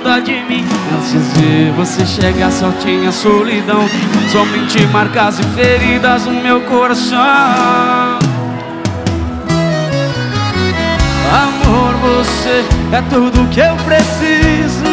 dó de mim. Antes de você chegar só tinha solidão, somente marcas e feridas no meu coração. Amor, você é tudo que eu preciso.